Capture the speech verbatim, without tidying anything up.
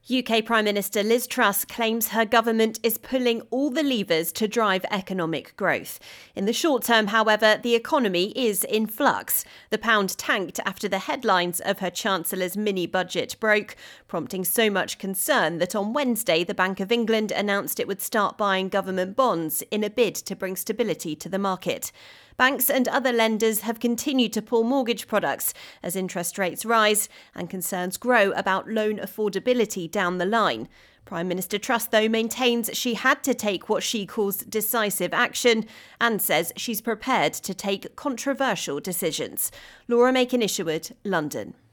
U K Prime Minister Liz Truss claims her government is pulling all the levers to drive economic growth. In the short term, however, the economy is in flux. The pound tanked after the headlines of her Chancellor's mini-budget broke, prompting so much concern that on Wednesday the Bank of England announced it would start buying government bonds in a bid to bring stability to the market. Banks and other lenders have continued to pull mortgage products as interest rates rise and concerns grow about loan affordability down the line. Prime Minister Truss, though, maintains she had to take what she calls decisive action and says she's prepared to take controversial decisions. Laura Macon-Isherwood, London.